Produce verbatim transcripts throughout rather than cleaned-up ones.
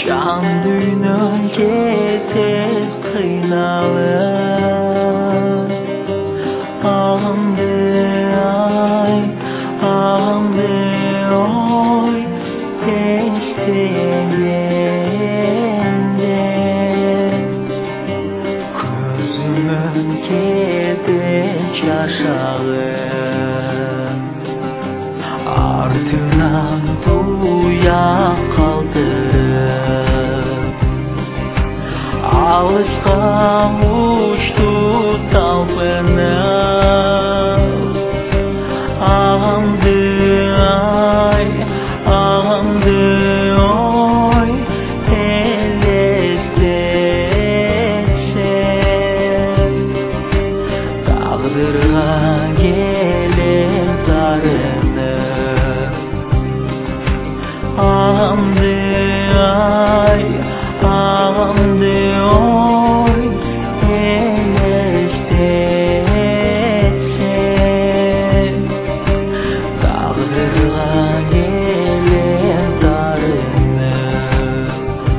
Жан дүйнөн кетип кыйналып, ағымды ай, ағымды ой естегенде, көзүмөн кетип жашагым, артынан туяк калтырып, алыска учту талпынып, ағымды ай, ағымды ой элестетсем, тагдырга келип тарынып, ағымды ай, ағымды ой элестетсем, тагдырга келип тарынып.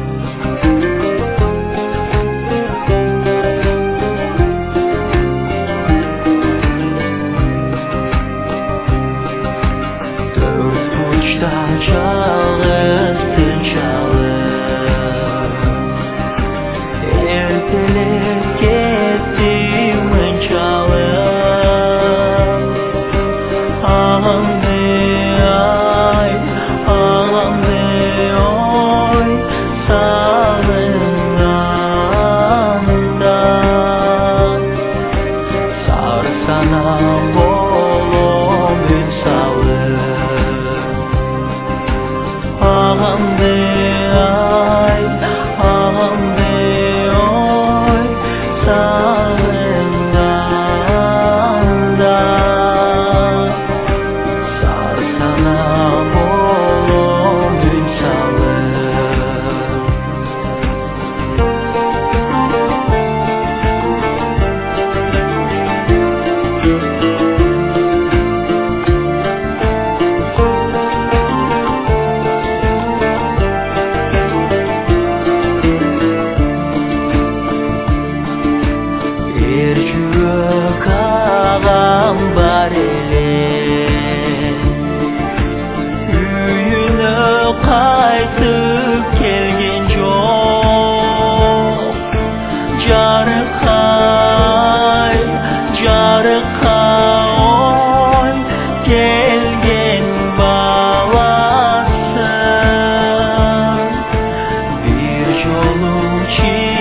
Төрт бурчта жалгыз тынчалып, эртелеп кеттим мынчалып, ағымды ай, ағымды ой сагынганда, сары сана болом үн салып, ағымды ай, ағымды ой сагынганда, сары сана болом үн салып. Эр жүрөк агам бар эле, үйүнө кайтып келген жок. Жарыкка ай, жарыкка ой келген баласын, бир жолу